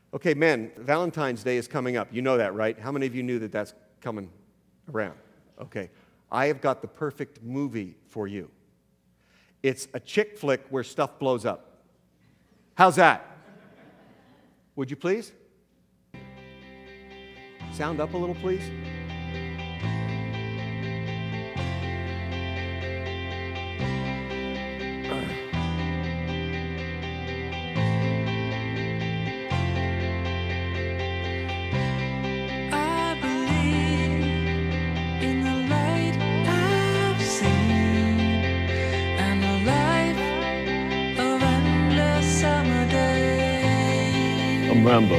Okay, men, Valentine's Day is coming up. You know that, right? How many of you knew that that's coming around? Okay. I have got the perfect movie for you. It's a chick flick where stuff blows up. How's that? Would you please? Sound up a little, please. Rambo.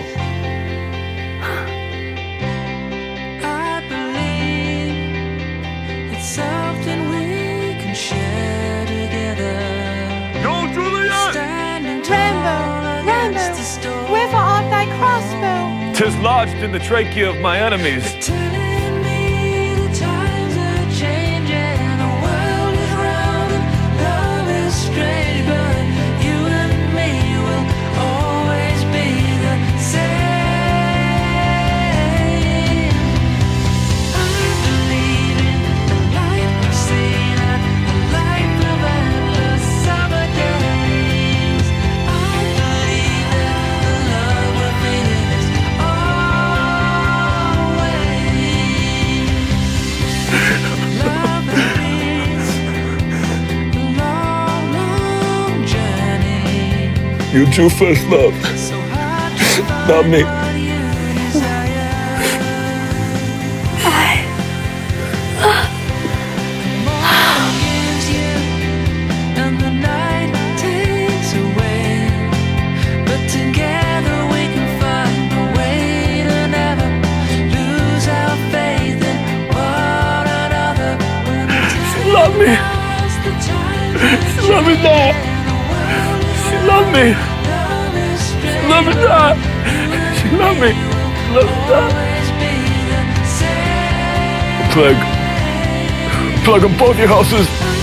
I believe it's something we can share together. Go, Juliet! Rambo, wherefore art thy crossbow? 'Tis lodged in the trachea of my enemies. Telling me the times are changing, the world is round and love is strange, but you and me will always be the same. I believe in the light we've seen and the life of endless summer days. I believe that the love we're feeling is always. Love is a long, long journey. You true first love. So hard to find Not me. what you desire. The morning gives you and the night takes away, but together we can find a way to never lose our faith in one another. She loved me. She loved me not. She loved me. She loved me not. She loved me. She loved me not. Plug on both your houses.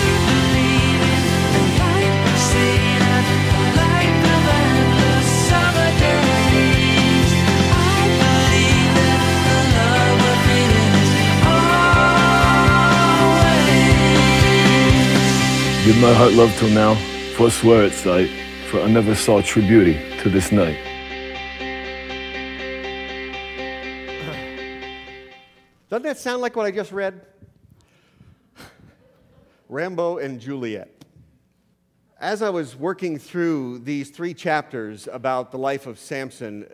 Did my heart love till now? For I swear its sight, for I never saw true beauty to this night. Doesn't that sound like what I just read? Rambo and Juliet. As I was working through these 3 chapters about the life of Samson,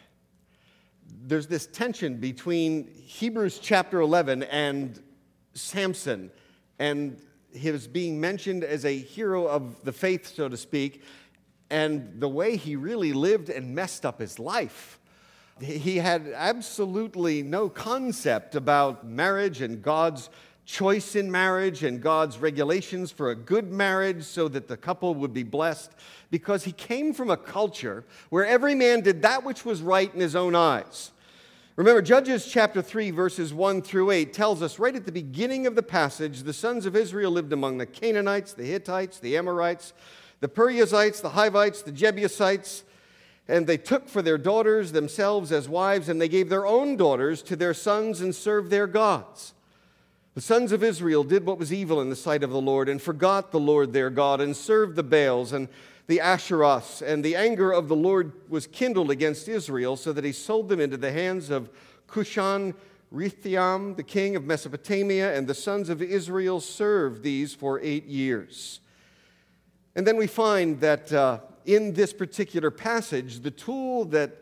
there's this tension between Hebrews chapter 11 and Samson, and his being mentioned as a hero of the faith, so to speak, and the way he really lived and messed up his life. He had absolutely no concept about marriage and God's choice in marriage and God's regulations for a good marriage so that the couple would be blessed, because he came from a culture where every man did that which was right in his own eyes. Remember, Judges chapter 3, verses 1 through 8 tells us right at the beginning of the passage, the sons of Israel lived among the Canaanites, the Hittites, the Amorites, the Perizzites, the Hivites, the Jebusites, and they took for their daughters themselves as wives, and they gave their own daughters to their sons and served their gods. The sons of Israel did what was evil in the sight of the Lord and forgot the Lord their God and served the Baals and the Asheroths, and the anger of the Lord was kindled against Israel, so that he sold them into the hands of Cushan-Rishathaim, the king of Mesopotamia, and the sons of Israel served these for 8 years. And then we find that in this particular passage, the tool that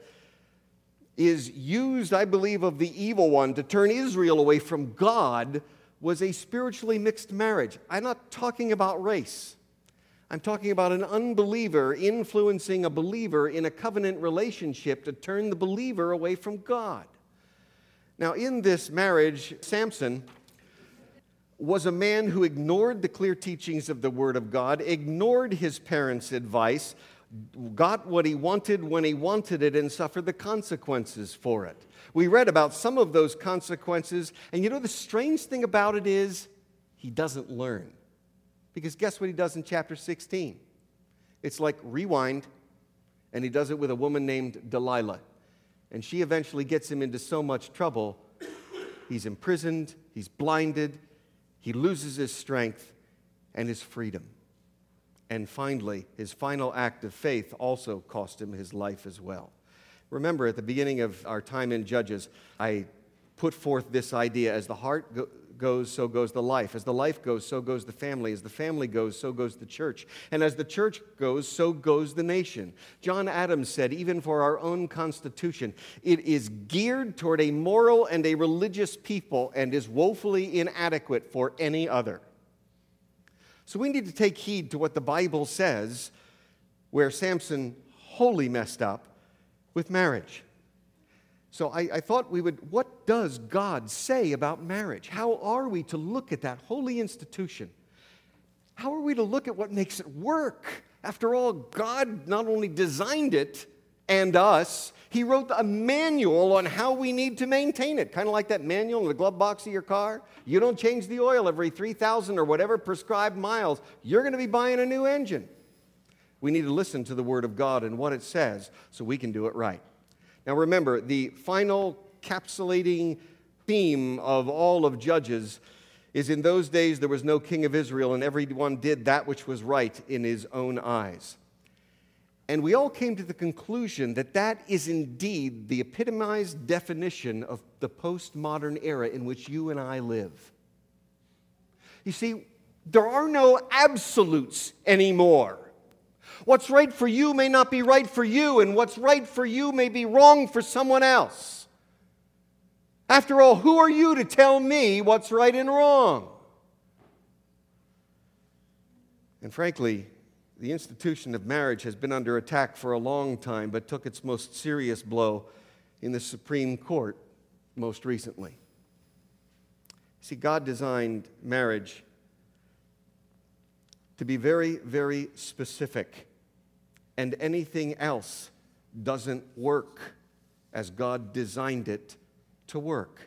is used, I believe, of the evil one to turn Israel away from God was a spiritually mixed marriage. I'm not talking about race. I'm talking about an unbeliever influencing a believer in a covenant relationship to turn the believer away from God. Now, in this marriage, Samson was a man who ignored the clear teachings of the Word of God, ignored his parents' advice, got what he wanted when he wanted it, and suffered the consequences for it. We read about some of those consequences, and you know the strange thing about it is he doesn't learn. Because guess what he does in chapter 16? It's like rewind, and he does it with a woman named Delilah. and she eventually gets him into so much trouble, he's imprisoned, he's blinded, he loses his strength and his freedom. And finally, his final act of faith also cost him his life as well. Remember, at the beginning of our time in Judges, I put forth this idea: as the heart goes, so goes the life. As the life goes, so goes the family. As the family goes, so goes the church. And as the church goes, so goes the nation. John Adams said, even for our own constitution, it is geared toward a moral and a religious people and is woefully inadequate for any other. So we need to take heed to what the Bible says, where Samson wholly messed up with marriage. So I thought what does God say about marriage? How are we to look at that holy institution? How are we to look at what makes it work? After all, God not only designed it and us, He wrote a manual on how we need to maintain it, kind of like that manual in the glove box of your car. You don't change the oil every 3,000 or whatever prescribed miles. You're going to be buying a new engine. We need to listen to the Word of God and what it says so we can do it right. Now remember, the final capsulating theme of all of Judges is, in those days there was no king of Israel, and everyone did that which was right in his own eyes. And we all came to the conclusion that that is indeed the epitomized definition of the postmodern era in which you and I live. You see, there are no absolutes anymore. What's right for you may not be right for you, and what's right for you may be wrong for someone else. After all, who are you to tell me what's right and wrong? And frankly, the institution of marriage has been under attack for a long time, but took its most serious blow in the Supreme Court most recently. See, God designed marriage to be very, very specific, and anything else doesn't work as God designed it to work.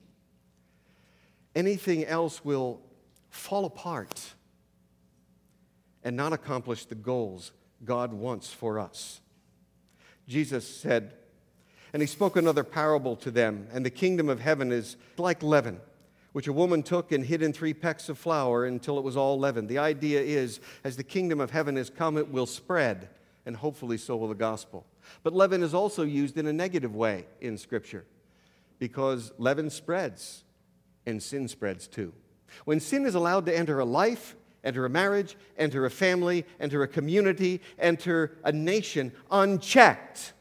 Anything else will fall apart and not accomplish the goals God wants for us. Jesus said, and He spoke another parable to them, and the kingdom of heaven is like leaven, which a woman took and hid in 3 pecks of flour until it was all leavened. The idea is, as the kingdom of heaven has come, it will spread, and hopefully so will the gospel. But leaven is also used in a negative way in Scripture, because leaven spreads, and sin spreads too. When sin is allowed to enter a life, enter a marriage, enter a family, enter a community, enter a nation unchecked,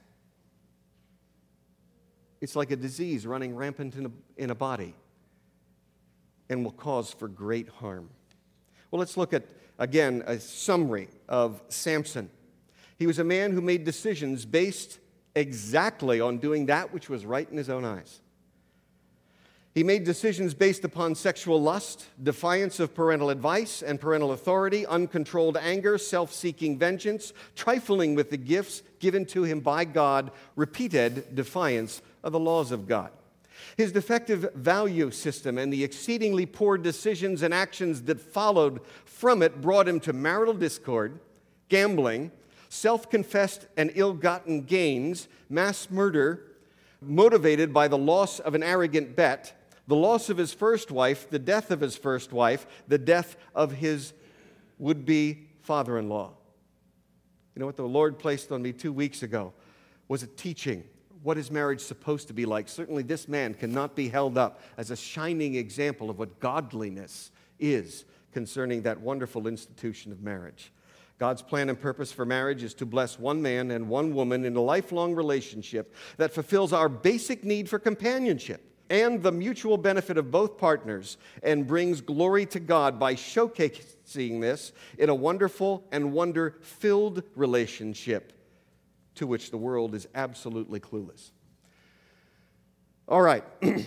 it's like a disease running rampant in a body, and will cause for great harm. Well, let's look at, again, a summary of Samson. He was a man who made decisions based exactly on doing that which was right in his own eyes. He made decisions based upon sexual lust, defiance of parental advice and parental authority, uncontrolled anger, self-seeking vengeance, trifling with the gifts given to him by God, repeated defiance of the laws of God. His defective value system and the exceedingly poor decisions and actions that followed from it brought him to marital discord, gambling, self-confessed and ill-gotten gains, mass murder, motivated by the loss of an arrogant bet, the loss of his first wife, the death of his first wife, the death of his would-be father-in-law. You know what the Lord placed on me 2 weeks ago was a teaching. What is marriage supposed to be like? Certainly this man cannot be held up as a shining example of what godliness is concerning that wonderful institution of marriage. God's plan and purpose for marriage is to bless one man and one woman in a lifelong relationship that fulfills our basic need for companionship and the mutual benefit of both partners, and brings glory to God by showcasing this in a wonderful and wonder-filled relationship to which the world is absolutely clueless. All right. In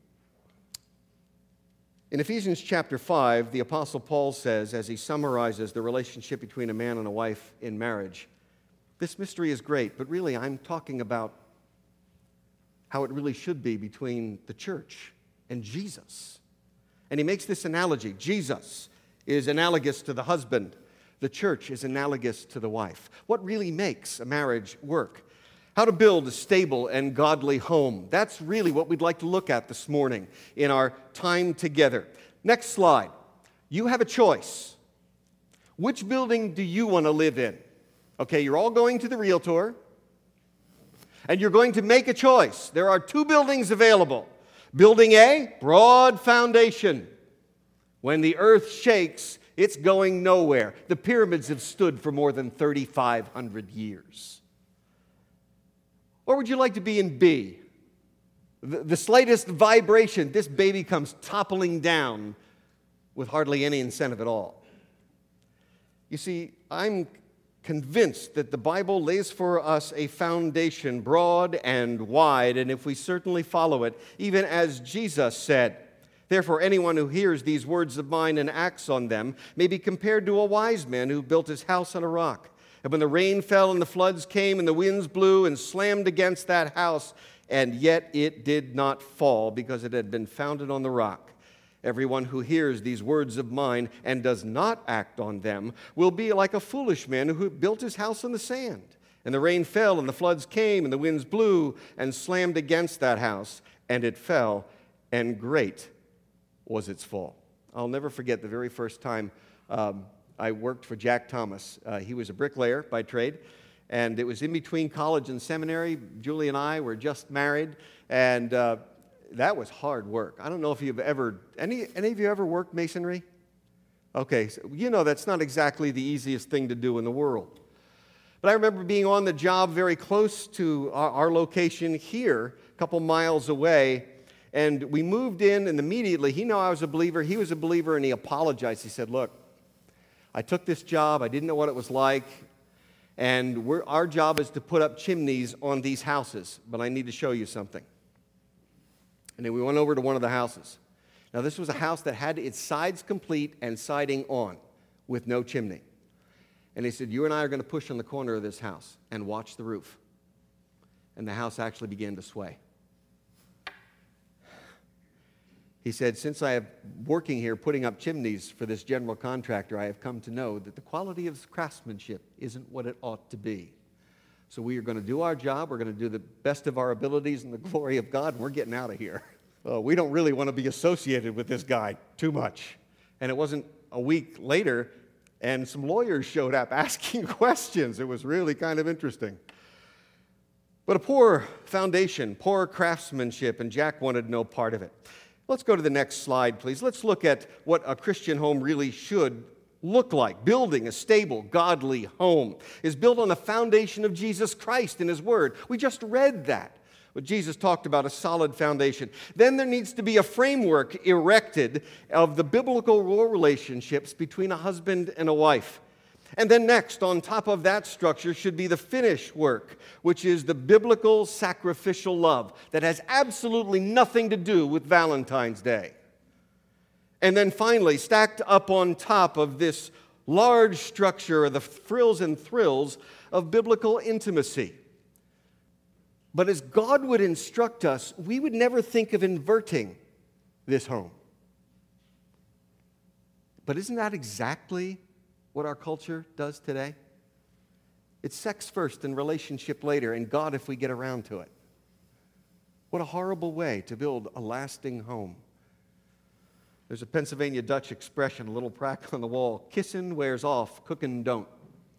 Ephesians chapter 5, the Apostle Paul says, as he summarizes the relationship between a man and a wife in marriage, this mystery is great, but really I'm talking about how it really should be between the church and Jesus. And he makes this analogy. Jesus is analogous to the husband. The church is analogous to the wife. What really makes a marriage work? How to build a stable and godly home. That's really what we'd like to look at this morning in our time together. Next slide. You have a choice. Which building do you want to live in? Okay, you're all going to the Realtor, and you're going to make a choice. There are 2 buildings available. Building A, broad foundation. When the earth shakes, it's going nowhere. The pyramids have stood for more than 3,500 years. Or would you like to be in B? The slightest vibration, this baby comes toppling down with hardly any incentive at all. You see, I'm convinced that the Bible lays for us a foundation broad and wide, and if we certainly follow it, even as Jesus said, therefore anyone who hears these words of mine and acts on them may be compared to a wise man who built his house on a rock. And when the rain fell and the floods came and the winds blew and slammed against that house, and yet it did not fall because it had been founded on the rock. Everyone who hears these words of mine and does not act on them will be like a foolish man who built his house on the sand. And the rain fell, and the floods came, and the winds blew and slammed against that house, and it fell, and great was its fall. I'll never forget the very first time I worked for Jack Thomas. He was a bricklayer by trade, and it was in between college and seminary. Julie and I were just married, and that was hard work. I don't know if you've ever, any of you ever worked masonry? Okay, so you know that's not exactly the easiest thing to do in the world. But I remember being on the job very close to our location here, a couple miles away, and we moved in, and immediately, he knew I was a believer, he was a believer, and he apologized. He said, look, I took this job, I didn't know what it was like, and our job is to put up chimneys on these houses, but I need to show you something. And then we went over to one of the houses. Now, this was a house that had its sides complete and siding on with no chimney. And he said, you and I are going to push on the corner of this house and watch the roof. And the house actually began to sway. He said, since I am working here putting up chimneys for this general contractor, I have come to know that the quality of craftsmanship isn't what it ought to be. So we are going to do our job, we're going to do the best of our abilities in the glory of God, and we're getting out of here. We don't really want to be associated with this guy too much. And it wasn't a week later, and some lawyers showed up asking questions. It was really kind of interesting. But a poor foundation, poor craftsmanship, and Jack wanted no part of it. Let's go to the next slide, please. Let's look at what a Christian home really should look like. Building a stable, godly home is built on the foundation of Jesus Christ and His Word. We just read that. What Jesus talked about, a solid foundation. Then there needs to be a framework erected of the biblical relationships between a husband and a wife. And then next, on top of that structure, should be the finished work, which is the biblical sacrificial love that has absolutely nothing to do with Valentine's Day. And then finally, stacked up on top of this large structure are the frills and thrills of biblical intimacy. But as God would instruct us, we would never think of inverting this home. But isn't that exactly what our culture does today? It's sex first and relationship later, and God if we get around to it. What a horrible way to build a lasting home. There's a Pennsylvania Dutch expression, a little plaque on the wall, kissing wears off, cooking don't.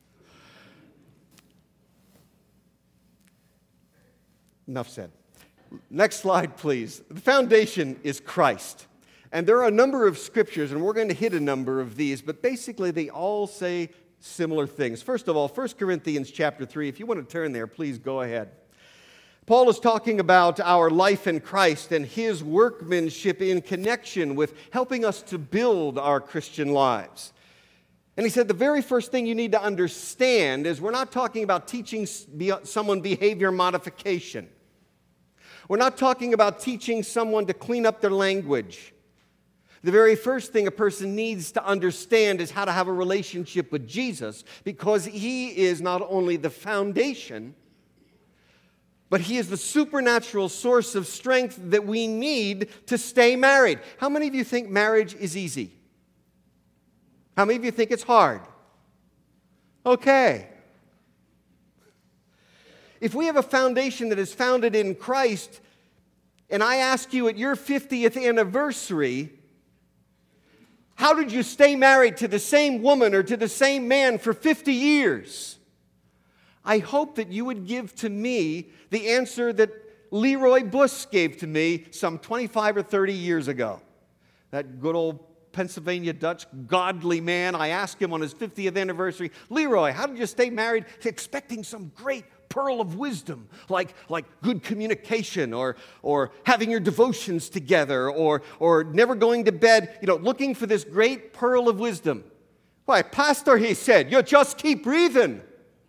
Enough said. Next slide, please. The foundation is Christ. And there are a number of scriptures, and we're going to hit a number of these, but basically they all say similar things. First of all, 1 Corinthians chapter 3. If you want to turn there, please go ahead. Paul is talking about our life in Christ and His workmanship in connection with helping us to build our Christian lives. And he said the very first thing you need to understand is we're not talking about teaching someone behavior modification. We're not talking about teaching someone to clean up their language. The very first thing a person needs to understand is how to have a relationship with Jesus, because He is not only the foundation, but He is the supernatural source of strength that we need to stay married. How many of you think marriage is easy? How many of you think it's hard? Okay. If we have a foundation that is founded in Christ, and I ask you at your 50th anniversary, how did you stay married to the same woman or to the same man for 50 years? I hope that you would give to me the answer that Leroy Bush gave to me some 25 or 30 years ago. That good old Pennsylvania Dutch godly man. I asked him on his 50th anniversary, Leroy, how did you stay married expecting some great pearl of wisdom, like good communication or having your devotions together or never going to bed, looking for this great pearl of wisdom? Why, Pastor, he said, you just keep breathing.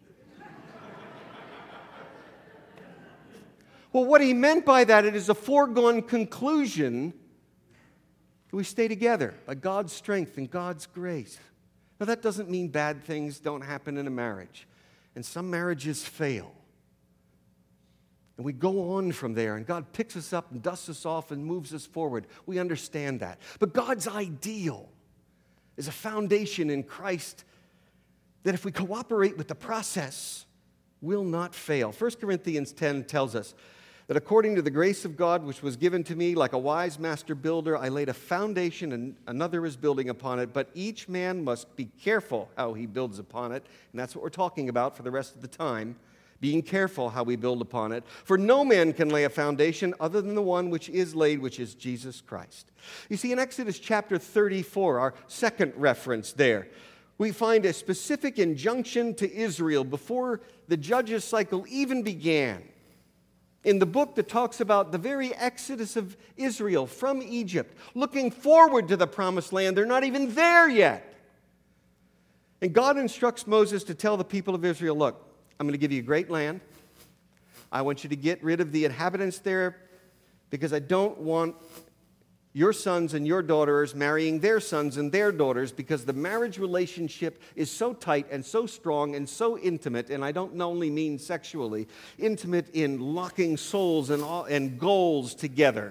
Well, what he meant by that, it is a foregone conclusion that we stay together by God's strength and God's grace. Now, that doesn't mean bad things don't happen in a marriage. And some marriages fail. And we go on from there, and God picks us up and dusts us off and moves us forward. We understand that. But God's ideal is a foundation in Christ that if we cooperate with the process, will not fail. 1 Corinthians 10 tells us that according to the grace of God which was given to me, like a wise master builder, I laid a foundation and another is building upon it, but each man must be careful how he builds upon it. And that's what we're talking about for the rest of the time, being careful how we build upon it. For no man can lay a foundation other than the one which is laid, which is Jesus Christ. You see, in Exodus chapter 34, our second reference there, we find a specific injunction to Israel before the Judges cycle even began. In the book that talks about the very exodus of Israel from Egypt, looking forward to the promised land, they're not even there yet. And God instructs Moses to tell the people of Israel, look, I'm going to give you a great land. I want you to get rid of the inhabitants there because I don't want your sons and your daughters marrying their sons and their daughters, because the marriage relationship is so tight and so strong and so intimate, and I don't only mean sexually, intimate in locking souls and goals together,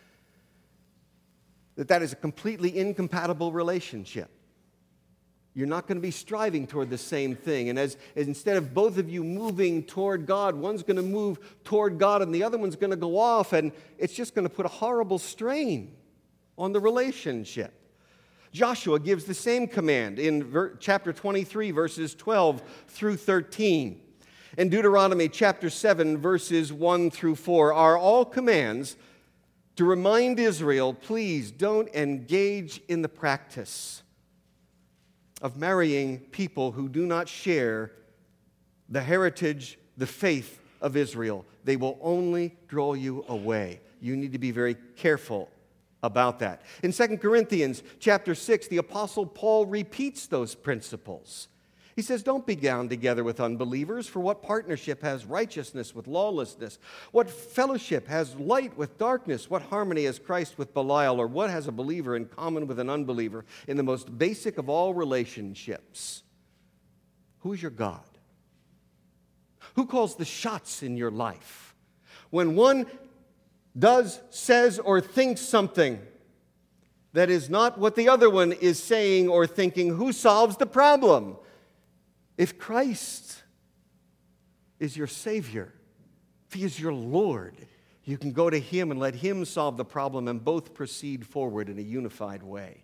that is a completely incompatible relationship. You're not going to be striving toward the same thing. And as instead of both of you moving toward God, one's going to move toward God and the other one's going to go off, and it's just going to put a horrible strain on the relationship. Joshua gives the same command in chapter 23, verses 12 through 13. And Deuteronomy chapter 7, verses 1 through 4 are all commands to remind Israel, please don't engage in the practice of marrying people who do not share the heritage, the faith of Israel. They will only draw you away. You need to be very careful about that. In 2 Corinthians chapter 6, the Apostle Paul repeats those principles. He says, don't be bound together with unbelievers, for what partnership has righteousness with lawlessness? What fellowship has light with darkness? What harmony has Christ with Belial? Or what has a believer in common with an unbeliever in the most basic of all relationships? Who is your God? Who calls the shots in your life? When one does, says, or thinks something that is not what the other one is saying or thinking, who solves the problem? If Christ is your Savior, if He is your Lord, you can go to Him and let Him solve the problem and both proceed forward in a unified way.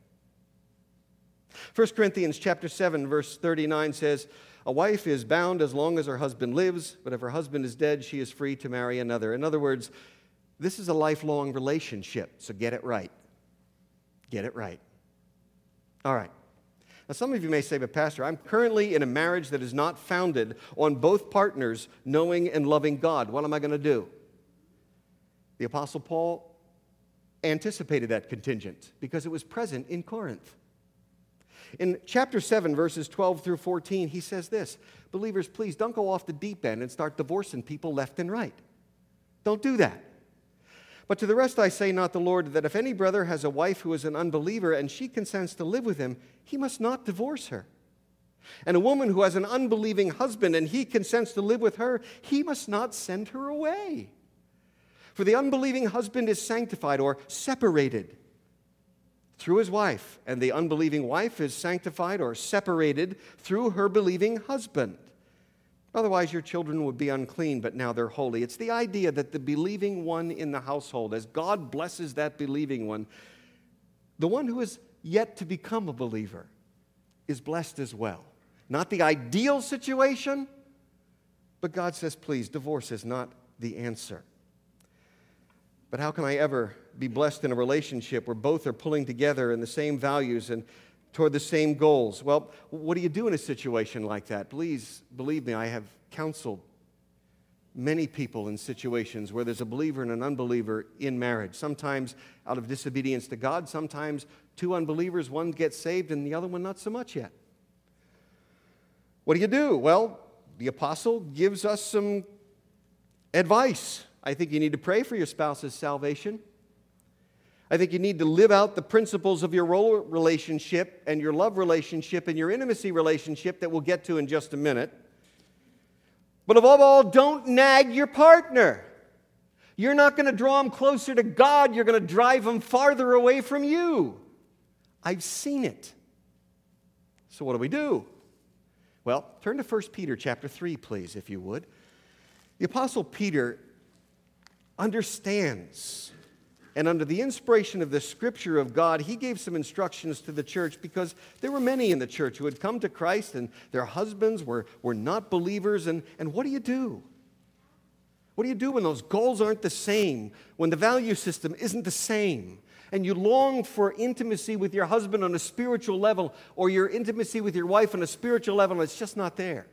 1 Corinthians chapter 7, verse 39 says, a wife is bound as long as her husband lives, but if her husband is dead, she is free to marry another. In other words, this is a lifelong relationship, so get it right. Get it right. All right. Now, some of you may say, but Pastor, I'm currently in a marriage that is not founded on both partners knowing and loving God. What am I going to do? The Apostle Paul anticipated that contingent because it was present in Corinth. In chapter 7, verses 12 through 14, he says this, believers, please don't go off the deep end and start divorcing people left and right. Don't do that. But to the rest I say, not the Lord, that if any brother has a wife who is an unbeliever and she consents to live with him, he must not divorce her. And a woman who has an unbelieving husband and he consents to live with her, he must not send her away. For the unbelieving husband is sanctified or separated through his wife, and the unbelieving wife is sanctified or separated through her believing husband. Otherwise, your children would be unclean, but now they're holy. It's the idea that the believing one in the household, as God blesses that believing one, the one who is yet to become a believer is blessed as well. Not the ideal situation, but God says, please, divorce is not the answer. But how can I ever be blessed in a relationship where both are pulling together in the same values and toward the same goals? Well, what do you do in a situation like that? Please believe me, I have counseled many people in situations where there's a believer and an unbeliever in marriage. Sometimes out of disobedience to God, sometimes two unbelievers, one gets saved and the other one not so much yet. What do? Well, the apostle gives us some advice. I think you need to pray for your spouse's salvation. I think you need to live out the principles of your role relationship and your love relationship and your intimacy relationship that we'll get to in just a minute. But above all, don't nag your partner. You're not going to draw them closer to God. You're going to drive them farther away from you. I've seen it. So what do? Well, turn to 1 Peter chapter 3, please, if you would. The Apostle Peter understands, and under the inspiration of the Scripture of God, he gave some instructions to the church because there were many in the church who had come to Christ and their husbands were not believers. And what do? What do you do when those goals aren't the same, when the value system isn't the same, and you long for intimacy with your husband on a spiritual level or your intimacy with your wife on a spiritual level, and it's just not there?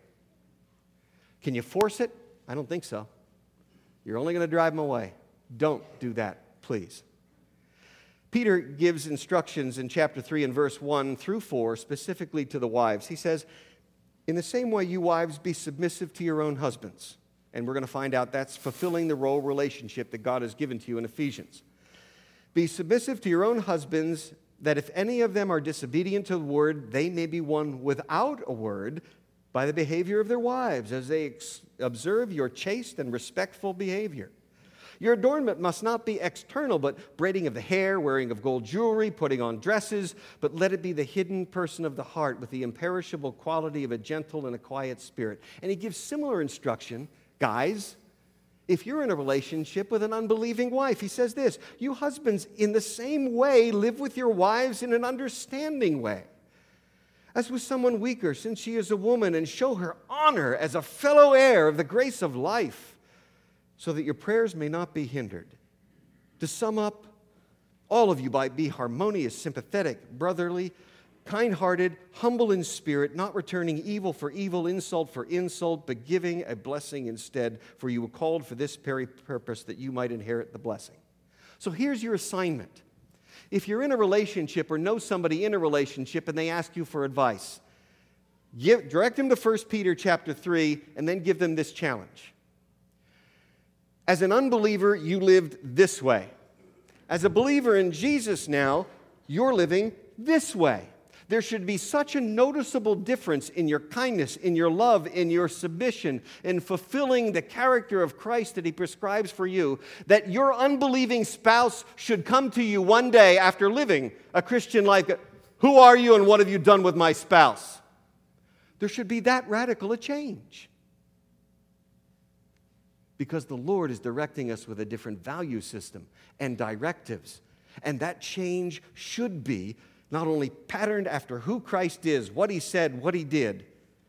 Can you force it? I don't think so. You're only going to drive them away. Don't do that, please. Peter gives instructions in chapter 3 and verse 1 through 4 specifically to the wives. He says, in the same way, you wives, be submissive to your own husbands. And we're going to find out that's fulfilling the role relationship that God has given to you in Ephesians. Be submissive to your own husbands, that if any of them are disobedient to the word, they may be won without a word by the behavior of their wives, as they observe your chaste and respectful behavior. Your adornment must not be external, but braiding of the hair, wearing of gold jewelry, putting on dresses, but let it be the hidden person of the heart with the imperishable quality of a gentle and a quiet spirit. And he gives similar instruction, guys, if you're in a relationship with an unbelieving wife. He says this, you husbands, in the same way, live with your wives in an understanding way, as with someone weaker, since she is a woman, and show her honor as a fellow heir of the grace of life, so that your prayers may not be hindered. To sum up, all of you be harmonious, sympathetic, brotherly, kind-hearted, humble in spirit, not returning evil for evil, insult for insult, but giving a blessing instead, for you were called for this very purpose, that you might inherit the blessing. So here's your assignment. If you're in a relationship or know somebody in a relationship and they ask you for advice, direct them to 1 Peter chapter 3 and then give them this challenge. As an unbeliever, you lived this way. As a believer in Jesus now, you're living this way. There should be such a noticeable difference in your kindness, in your love, in your submission, in fulfilling the character of Christ that he prescribes for you, that your unbelieving spouse should come to you one day after living a Christian life. Who are you and what have you done with my spouse? There should be that radical a change. Because the Lord is directing us with a different value system and directives. And that change should be not only patterned after who Christ is, what he said, what he did,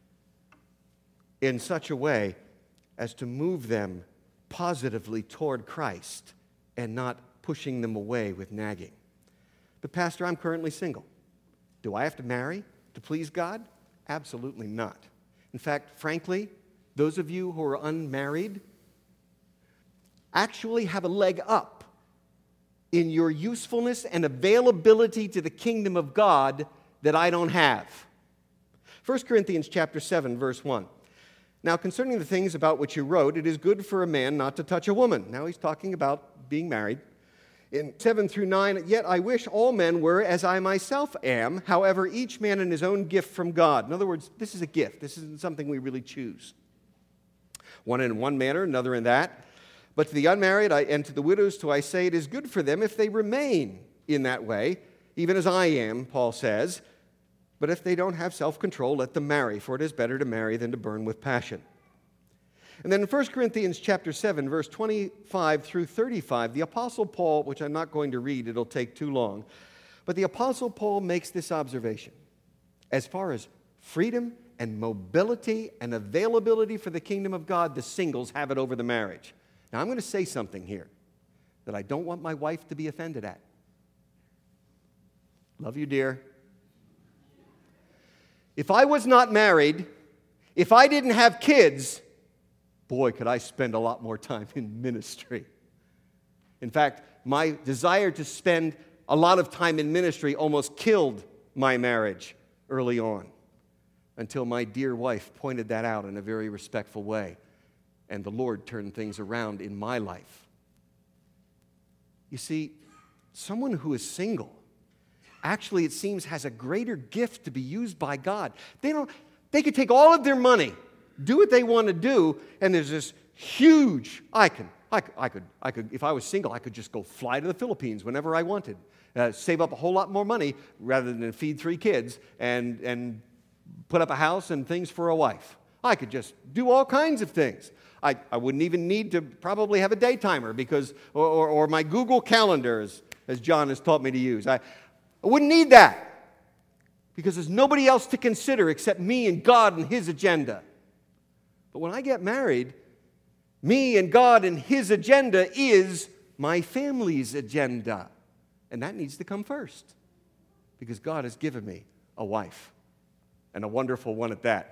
in such a way as to move them positively toward Christ and not pushing them away with nagging. But Pastor, I'm currently single. Do I have to marry to please God? Absolutely not. In fact, frankly, those of you who are unmarried actually have a leg up in your usefulness and availability to the kingdom of God that I don't have. 1 Corinthians chapter 7, verse 1. Now, concerning the things about which you wrote, it is good for a man not to touch a woman. Now he's talking about being married. In 7 through 9, yet I wish all men were as I myself am, however, each man in his own gift from God. In other words, this is a gift. This isn't something we really choose. One in one manner, another in that. But to the unmarried and to the widows do I say it is good for them if they remain in that way, even as I am, Paul says. But if they don't have self-control, let them marry, for it is better to marry than to burn with passion. And then in 1 Corinthians chapter 7, verse 25 through 35, the Apostle Paul, which I'm not going to read, it'll take too long, but the Apostle Paul makes this observation. As far as freedom and mobility and availability for the kingdom of God, the singles have it over the marriage. Now, I'm going to say something here that I don't want my wife to be offended at. Love you, dear. If I was not married, if I didn't have kids, boy, could I spend a lot more time in ministry. In fact, my desire to spend a lot of time in ministry almost killed my marriage early on, until my dear wife pointed that out in a very respectful way, and the Lord turned things around in my life. You see, someone who is single actually, it seems, has a greater gift to be used by God. They could take all of their money, do what they want to do, and there's this huge, I could, if I was single, I could just go fly to the Philippines whenever I wanted, save up a whole lot more money rather than feed 3 kids and put up a house and things for a wife. I could just do all kinds of things. I wouldn't even need to probably have a day timer because, or my Google Calendar, as John has taught me to use. I wouldn't need that because there's nobody else to consider except me and God and His agenda. But when I get married, me and God and His agenda is my family's agenda. And that needs to come first because God has given me a wife, and a wonderful one at that.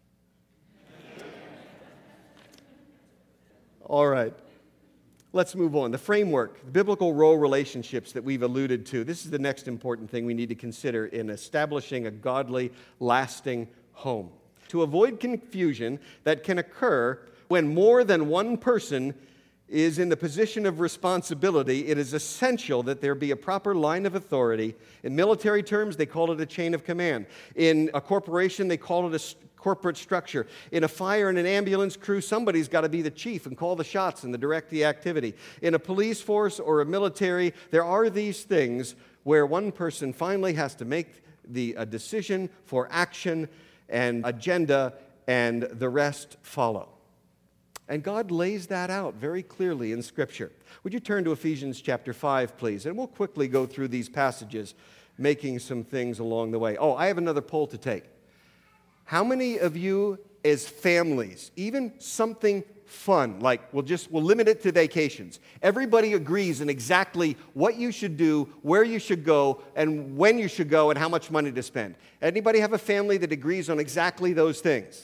All right, let's move on. The framework, the biblical role relationships that we've alluded to. This is the next important thing we need to consider in establishing a godly, lasting home. To avoid confusion that can occur when more than one person is in the position of responsibility, it is essential that there be a proper line of authority. In military terms, they call it a chain of command. In a corporation, they call it a corporate structure. In a fire and an ambulance crew, somebody's got to be the chief and call the shots and direct the activity. In a police force or a military, there are these things where one person finally has to make a decision for action and agenda, and the rest follow. And God lays that out very clearly in Scripture. Would you turn to Ephesians chapter 5, please? And we'll quickly go through these passages, making some things along the way. Oh, I have another poll to take. How many of you as families, even something fun, like we'll limit it to vacations, everybody agrees on exactly what you should do, where you should go, and when you should go, and how much money to spend? Anybody have a family that agrees on exactly those things?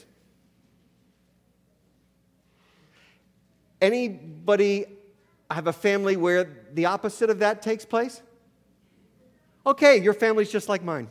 Anybody have a family where the opposite of that takes place? Okay, your family's just like mine.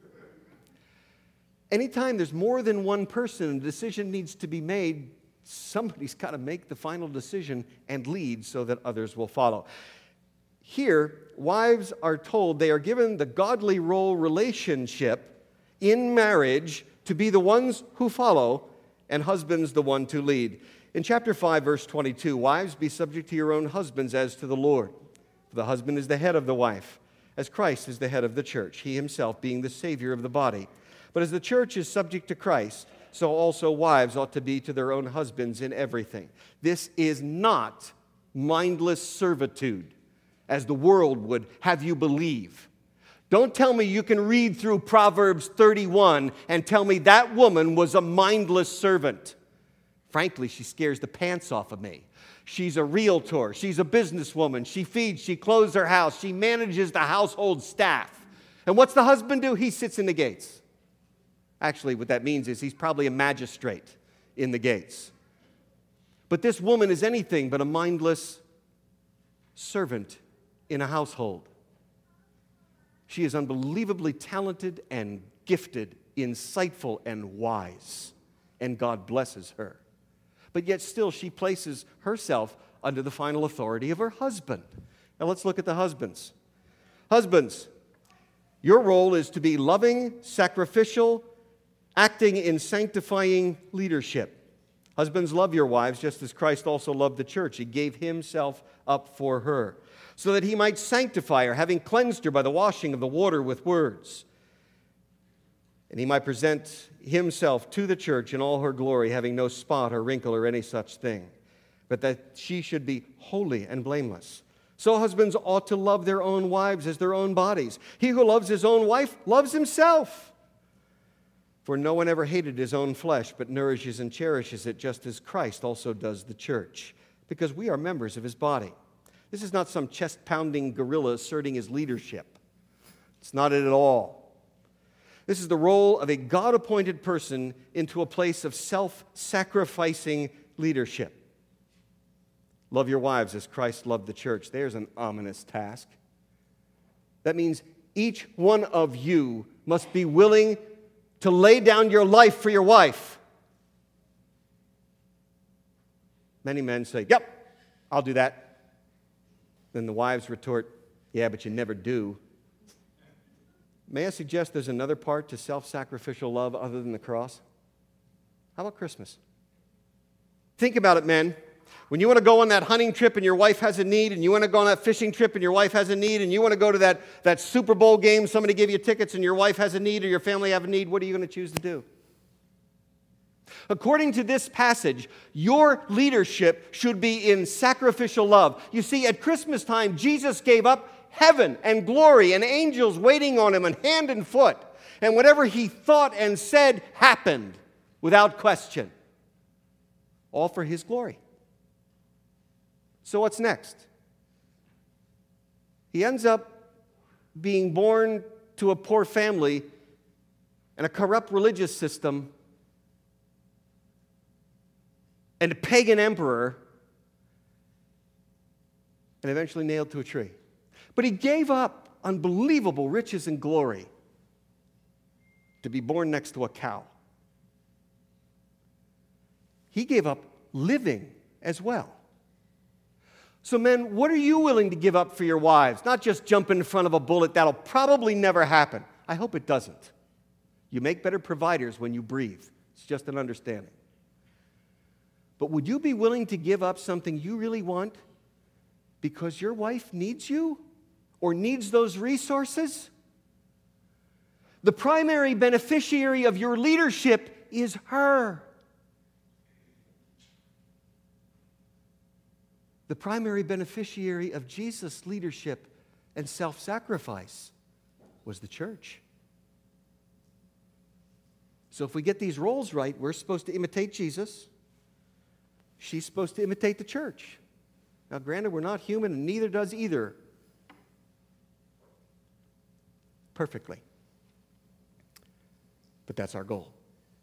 Anytime there's more than one person and a decision needs to be made, somebody's got to make the final decision and lead so that others will follow. Here, wives are told they are given the godly role relationship in marriage to be the ones who follow, and husbands the one to lead. In chapter 5, verse 22, wives, be subject to your own husbands as to the Lord. For the husband is the head of the wife, as Christ is the head of the church, he himself being the Savior of the body. But as the church is subject to Christ, so also wives ought to be to their own husbands in everything. This is not mindless servitude, as the world would have you believe. Don't tell me you can read through Proverbs 31 and tell me that woman was a mindless servant. Frankly, she scares the pants off of me. She's a realtor. She's a businesswoman. She feeds, she clothes her house. She manages the household staff. And what's the husband do? He sits in the gates. Actually, what that means is he's probably a magistrate in the gates. But this woman is anything but a mindless servant in a household. She is unbelievably talented and gifted, insightful and wise, and God blesses her. But yet still she places herself under the final authority of her husband. Now let's look at the husbands. Husbands, your role is to be loving, sacrificial, acting in sanctifying leadership. Husbands, love your wives just as Christ also loved the church. He gave himself up for her, so that he might sanctify her, having cleansed her by the washing of the water with words, and he might present himself to the church in all her glory, having no spot or wrinkle or any such thing, but that she should be holy and blameless. So husbands ought to love their own wives as their own bodies. He who loves his own wife loves himself. For no one ever hated his own flesh, but nourishes and cherishes it, just as Christ also does the church, because we are members of his body. This is not some chest-pounding gorilla asserting his leadership. It's not it at all. This is the role of a God-appointed person into a place of self-sacrificing leadership. Love your wives as Christ loved the church. There's an ominous task. That means each one of you must be willing to lay down your life for your wife. Many men say, "Yep, I'll do that." Then the wives retort, "Yeah, but you never do." May I suggest there's another part to self-sacrificial love other than the cross? How about Christmas? Think about it, men. When you want to go on that hunting trip and your wife has a need, and you want to go on that fishing trip and your wife has a need, and you want to go to that Super Bowl game, somebody gave you tickets and your wife has a need or your family have a need, what are you going to choose to do? According to this passage, your leadership should be in sacrificial love. You see, at Christmas time, Jesus gave up heaven and glory and angels waiting on him and hand and foot. And whatever he thought and said happened without question. All for his glory. So what's next? He ends up being born to a poor family and a corrupt religious system and a pagan emperor, and eventually nailed to a tree. But he gave up unbelievable riches and glory to be born next to a cow. He gave up living as well. So men, what are you willing to give up for your wives? Not just jump in front of a bullet. That'll probably never happen. I hope it doesn't. You make better providers when you breathe. It's just an understanding. But would you be willing to give up something you really want because your wife needs you or needs those resources? The primary beneficiary of your leadership is her. The primary beneficiary of Jesus' leadership and self-sacrifice was the church. So if we get these roles right, we're supposed to imitate Jesus. She's supposed to imitate the church. Now, granted, we're not human, and neither does either perfectly. But that's our goal.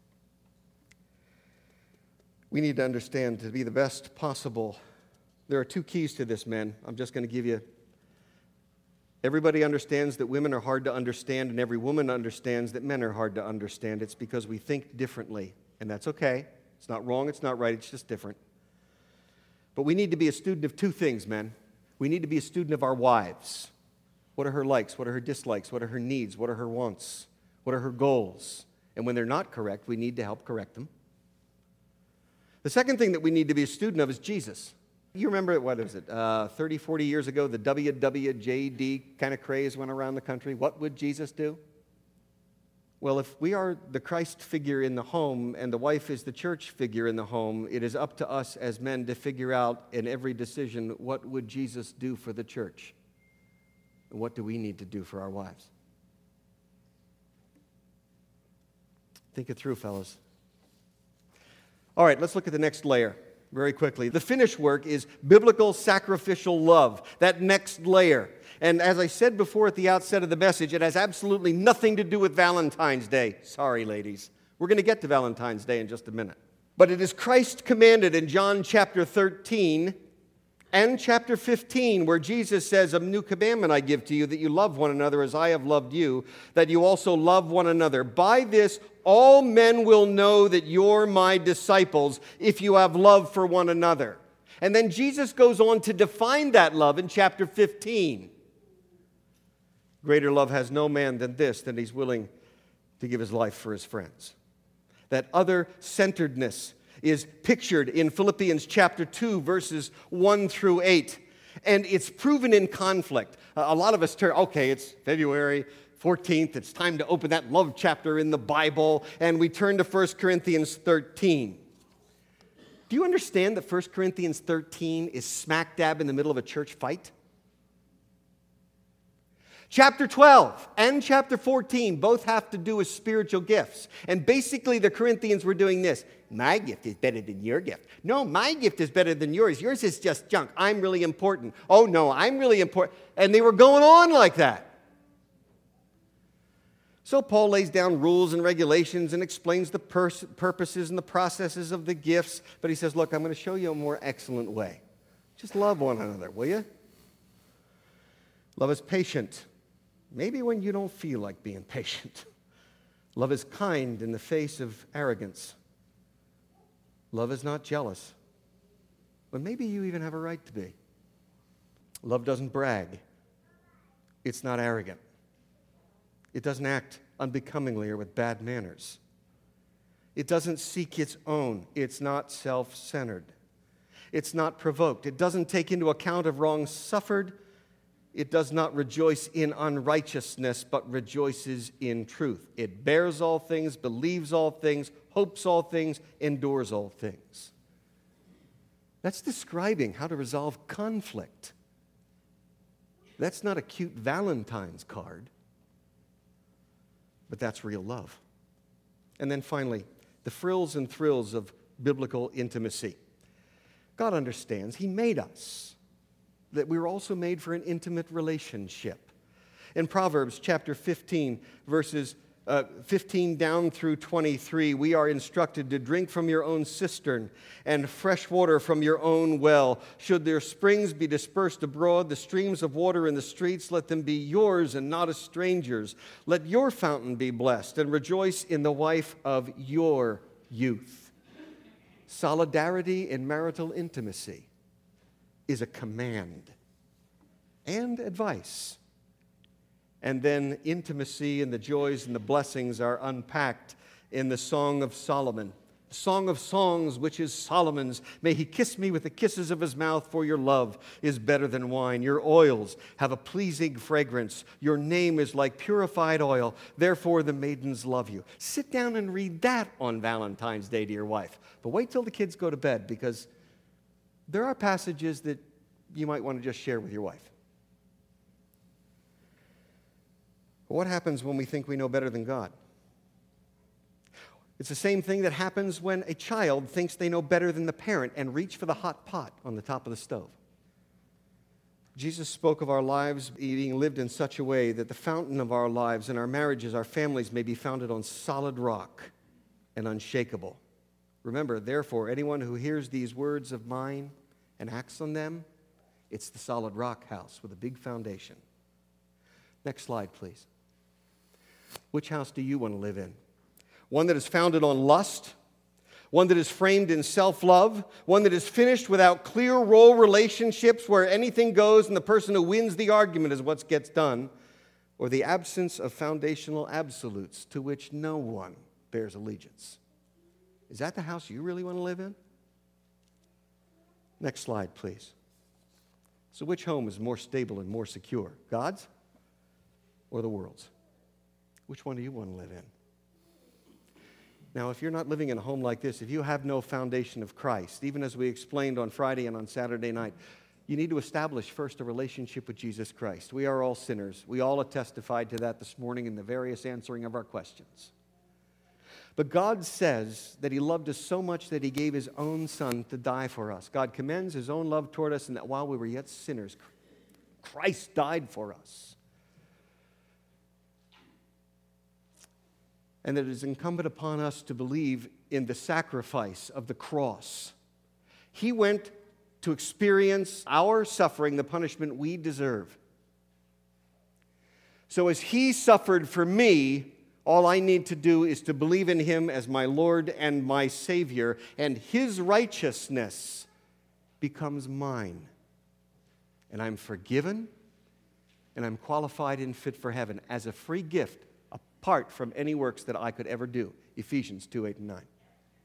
We need to understand, to be the best possible, there are two keys to this, men. I'm just going to give you. Everybody understands that women are hard to understand, and every woman understands that men are hard to understand. It's because we think differently, and that's okay. It's not wrong, it's not right, it's just different. But we need to be a student of two things, men. We need to be a student of our wives. What are her likes? What are her dislikes? What are her needs? What are her wants? What are her goals? And when they're not correct, we need to help correct them. The second thing that we need to be a student of is Jesus. You remember, what is it, 30, 40 years ago, the WWJD kind of craze went around the country. What would Jesus do? Well, if we are the Christ figure in the home and the wife is the church figure in the home, it is up to us as men to figure out in every decision, what would Jesus do for the church? And what do we need to do for our wives? Think it through, fellas. All right, let's look at the next layer very quickly. The finished work is biblical sacrificial love, that next layer. And as I said before at the outset of the message, it has absolutely nothing to do with Valentine's Day. Sorry, ladies. We're going to get to Valentine's Day in just a minute. But it is Christ commanded in John chapter 13 and chapter 15, where Jesus says, "A new commandment I give to you, that you love one another as I have loved you, that you also love one another. By this, all men will know that you're my disciples, if you have love for one another." And then Jesus goes on to define that love in chapter 15. Greater love has no man than this, that he's willing to give his life for his friends. That other-centeredness is pictured in Philippians chapter 2, verses 1 through 8. And it's proven in conflict. A lot of us turn, okay, it's February, 14th, it's time to open that love chapter in the Bible, and we turn to 1 Corinthians 13. Do you understand that 1 Corinthians 13 is smack dab in the middle of a church fight? Chapter 12 and chapter 14 both have to do with spiritual gifts. And basically the Corinthians were doing this. My gift is better than your gift. No, my gift is better than yours. Yours is just junk. I'm really important. Oh, no, I'm really important. And they were going on like that. So Paul lays down rules and regulations and explains the purposes and the processes of the gifts. But he says, look, I'm going to show you a more excellent way. Just love one another, will you? Love is patient. Maybe when you don't feel like being patient. Love is kind in the face of arrogance. Love is not jealous. But maybe you even have a right to be. Love doesn't brag. It's not arrogant. It doesn't act unbecomingly or with bad manners. It doesn't seek its own. It's not self-centered. It's not provoked. It doesn't take into account of wrongs suffered. It does not rejoice in unrighteousness, but rejoices in truth. It bears all things, believes all things, hopes all things, endures all things. That's describing how to resolve conflict. That's not a cute Valentine's card, but that's real love. And then finally, the frills and thrills of biblical intimacy. God understands. He made us, that we were also made for an intimate relationship. In Proverbs chapter 15, verses 15 down through 23, we are instructed to drink from your own cistern and fresh water from your own well. Should their springs be dispersed abroad, the streams of water in the streets, let them be yours and not a stranger's. Let your fountain be blessed and rejoice in the wife of your youth. Solidarity in marital intimacy is a command and advice. And then intimacy and the joys and the blessings are unpacked in the Song of Solomon. The Song of Songs, which is Solomon's. May he kiss me with the kisses of his mouth, for your love is better than wine. Your oils have a pleasing fragrance. Your name is like purified oil. Therefore the maidens love you. Sit down and read that on Valentine's Day to your wife. But wait till the kids go to bed, because there are passages that you might want to just share with your wife. But what happens when we think we know better than God? It's the same thing that happens when a child thinks they know better than the parent and reach for the hot pot on the top of the stove. Jesus spoke of our lives being lived in such a way that the fountain of our lives and our marriages, our families may be founded on solid rock and unshakable. Remember, therefore, anyone who hears these words of mine and acts on them, it's the solid rock house with a big foundation. Next slide, please. Which house do you want to live in? One that is founded on lust? One that is framed in self-love? One that is finished without clear role relationships where anything goes and the person who wins the argument is what gets done? Or the absence of foundational absolutes to which no one bears allegiance? Is that the house you really want to live in? Next slide, please. So which home is more stable and more secure? God's or the world's? Which one do you want to live in? Now, if you're not living in a home like this, if you have no foundation of Christ, even as we explained on Friday and on Saturday night, you need to establish first a relationship with Jesus Christ. We are all sinners. We all have testified to that this morning in the various answering of our questions. But God says that He loved us so much that He gave His own Son to die for us. God commends His own love toward us, and that while we were yet sinners, Christ died for us. And that it is incumbent upon us to believe in the sacrifice of the cross. He went to experience our suffering, the punishment we deserve. So as He suffered for me, all I need to do is to believe in Him as my Lord and my Savior, and His righteousness becomes mine. And I'm forgiven, and I'm qualified and fit for heaven as a free gift, apart from any works that I could ever do. Ephesians 2:8 and 9.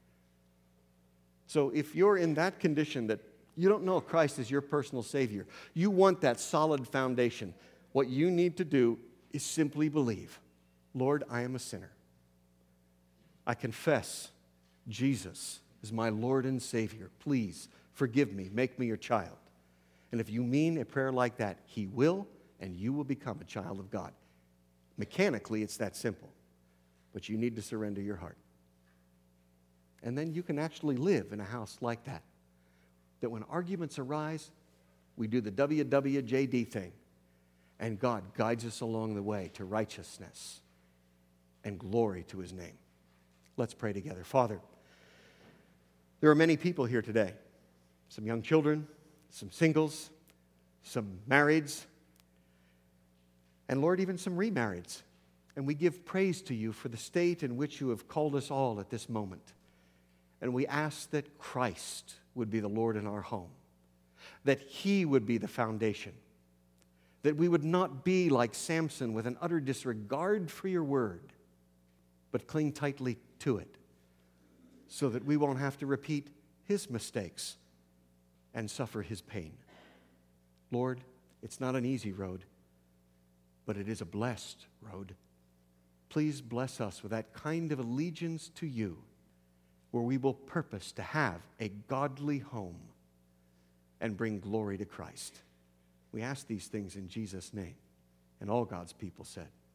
So if you're in that condition that you don't know Christ as your personal Savior, you want that solid foundation, what you need to do is simply believe, Lord, I am a sinner. I confess Jesus is my Lord and Savior. Please forgive me. Make me your child. And if you mean a prayer like that, He will, and you will become a child of God. Mechanically, it's that simple. But you need to surrender your heart. And then you can actually live in a house like that. That when arguments arise, we do the WWJD thing. And God guides us along the way to righteousness and glory to His name. Let's pray together. Father, there are many people here today. Some young children, some singles, some marrieds, and Lord, even some remarrieds. And we give praise to You for the state in which You have called us all at this moment. And we ask that Christ would be the Lord in our home, that He would be the foundation, that we would not be like Samson with an utter disregard for Your word, but cling tightly to it so that we won't have to repeat his mistakes and suffer his pain. Lord, it's not an easy road, but it is a blessed road. Please bless us with that kind of allegiance to You where we will purpose to have a godly home and bring glory to Christ. We ask these things in Jesus' name. And all God's people said,